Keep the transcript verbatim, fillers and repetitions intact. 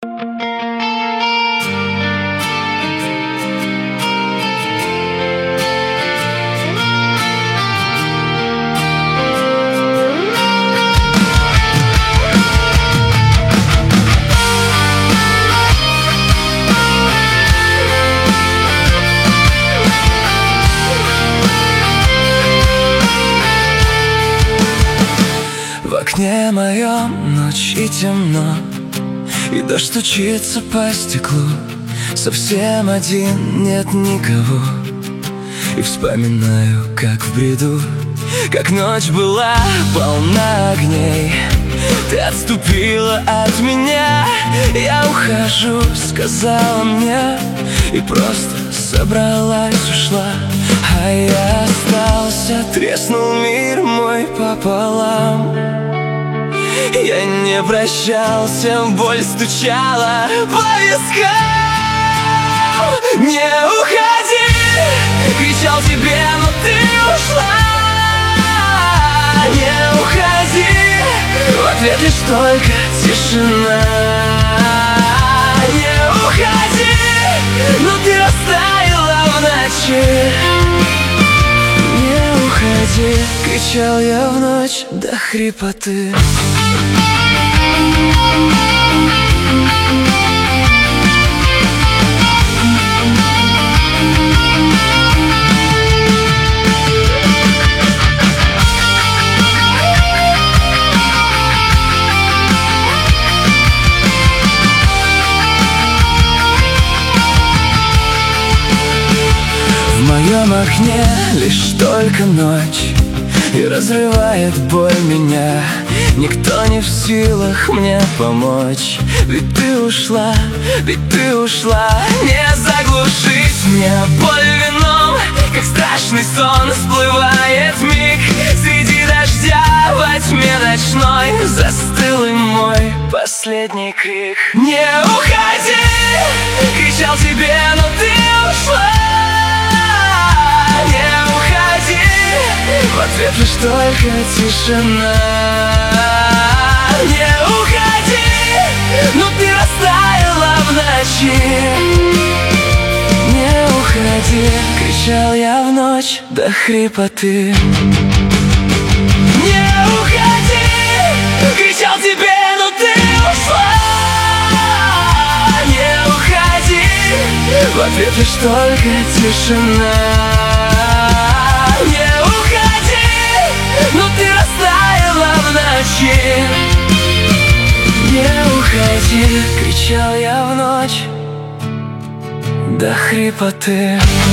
В окне моем ночь и темно, и дождь стучится по стеклу. Совсем один, нет никого. И вспоминаю, как в бреду, как ночь была полна огней. Ты отступила от меня, я ухожу, сказала мне, и просто собралась, ушла. А я остался, треснул мир мой пополам. Я не прощался, боль стучала по вискам. Не уходи, кричал тебе, но ты ушла. Не уходи, в ответ лишь только тишина. Не уходи, но ты растаяла в ночи. Не уходи, кричал я в ночь до хрипоты. В моем окне лишь только ночь, и разрывает боль меня. Никто не в силах мне помочь. Ведь ты ушла, ведь ты ушла. Не заглушить мне боль вином, как страшный сон всплывает миг. Среди дождя во тьме ночной застыл и мой последний крик. Не уходи, кричал тебе, но ты ушла. Не уходи, в ответ лишь только тишина. Не уходи, но ты растаяла в ночи. Не уходи, кричал я в ночь до хрипоты. Не уходи, кричал тебе, но ты ушла. Не уходи, в ответ лишь только тишина. Не уходи, но ты растаяла в ночи. Не уходи, кричал я в ночь до хрипоты.